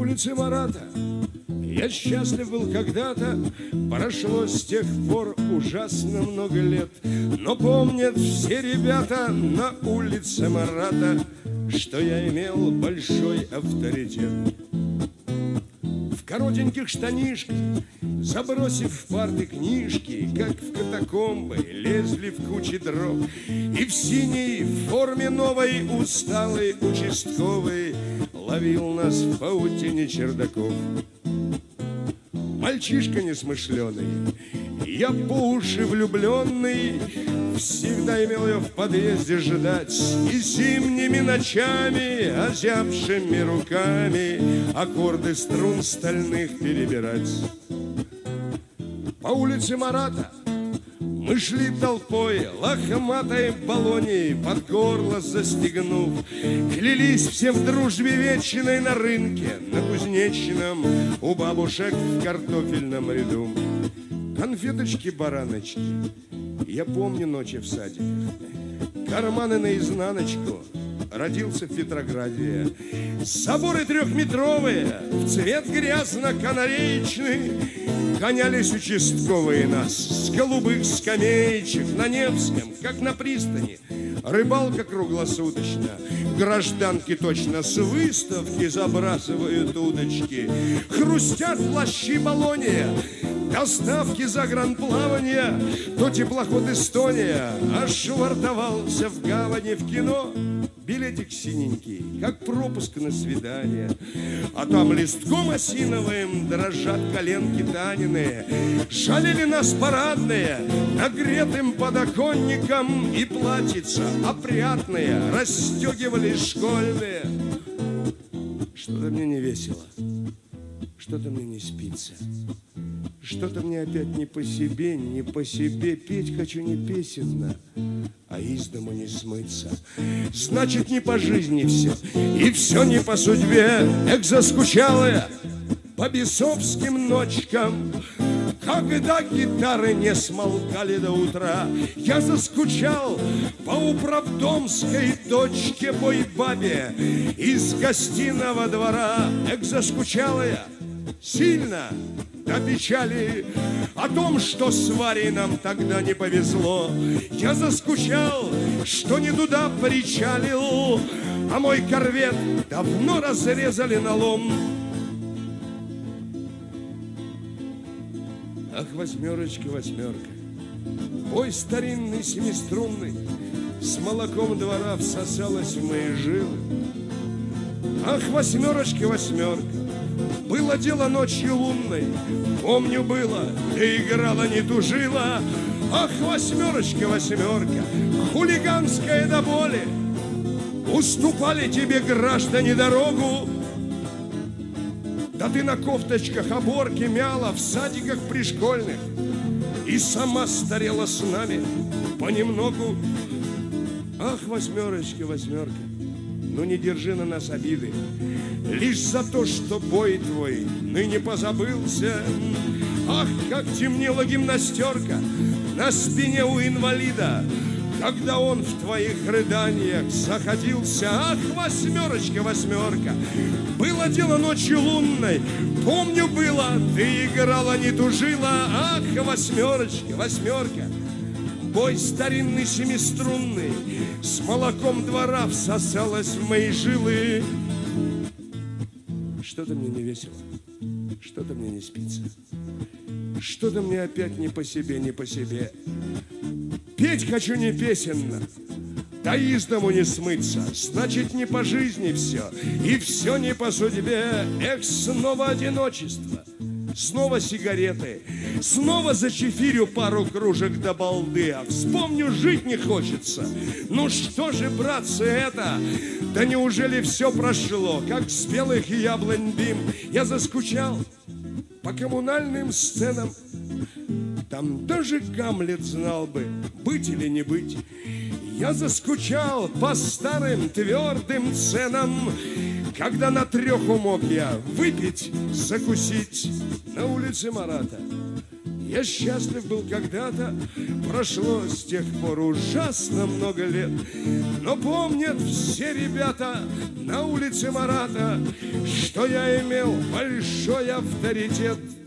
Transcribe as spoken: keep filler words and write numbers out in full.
улице Марата я счастлив был когда-то. Прошло с тех пор ужасно много лет, но помнят все ребята на улице Марата, что я имел большой авторитет. В коротеньких штанишках, забросив в парты книжки, как в катакомбы, лезли в кучи дров. И в синей форме новой усталый участковый ловил нас в паутине чердаков. Мальчишка несмышленый, я по уши влюбленный, всегда имел ее в подъезде ждать и зимними ночами, озябшими руками, аккорды струн стальных перебирать. По улице Марата мы шли толпой, лохматой баллоней под горло застегнув. Клялись все в дружбе вечной на рынке, на Кузнечном, у бабушек в картофельном ряду. Конфеточки-бараночки, я помню ночи в садиках, карманы наизнаночку, родился в Петрограде. Соборы трехметровые, в цвет грязно-канареечный, гонялись участковые нас с голубых скамеечек на Невском, как на пристани. Рыбалка круглосуточно, гражданки точно с выставки забрасывают удочки. Хрустят плащи Болония, доставки загранплавания, то теплоход Эстония ошвартовался в гавани. В кино билетик синенький, как пропуск на свидание, а там листком осиновым дрожат коленки Танины. Жалели нас парадные, нагретым подоконником, и платьица опрятные расстегивались школьные. Что-то мне не весело, что-то мне не спится, что-то мне опять не по себе, не по себе. Петь хочу не песенно, а из дому не смыться. Значит, не по жизни все, и все не по судьбе. Эх, заскучала я по бесовским ночкам, когда гитары не смолкали до утра. Я заскучал по управдомской дочке, бой-бабе из гостиного двора. Эх, заскучала я сильно до печали о том, что с Варей нам тогда не повезло. Я заскучал, что не туда причалил, а мой корвет давно разрезали на лом. Ах, восьмерочка, восьмерка, бой старинный семиструнный с молоком двора всосалась в мои жилы. Ах, восьмерочка, восьмерка, было дело ночью лунной, помню было, ты играла, не тужила. Ах, восьмерочка, восьмерка, хулиганская до боли, уступали тебе граждане дорогу. Да ты на кофточках оборки мяла в садиках пришкольных и сама старела с нами понемногу. Ах, восьмерочка, восьмерка, ну не держи на нас обиды лишь за то, что бой твой ныне позабылся. Ах, как темнела гимнастерка на спине у инвалида, когда он в твоих рыданиях заходился. Ах, восьмерочка, восьмерка, было дело ночью лунной, помню было, ты играла, не тужила. Ах, восьмерочка, восьмерка, бой старинный семиструнный с молоком двора всосалась в мои жилы. Что-то мне не весело, что-то мне не спится, что-то мне опять не по себе, не по себе. Петь хочу не песенно, да из дому не смыться. Значит, не по жизни все, и все не по судьбе. Эх, снова одиночество, снова сигареты, снова зачефирю пару кружек до балды. А вспомню, жить не хочется. Ну что же, братцы, это? Да неужели все прошло, как спелых яблонь дым? Я заскучал по коммунальным сценам, там даже Гамлет знал бы, быть или не быть. Я заскучал по старым твердым ценам, когда на трех умок я выпить, закусить. На улице Марата Я счастлив был когда-то, прошло с тех пор ужасно много лет. Но помнят все ребята на улице Марата, что я имел большой авторитет.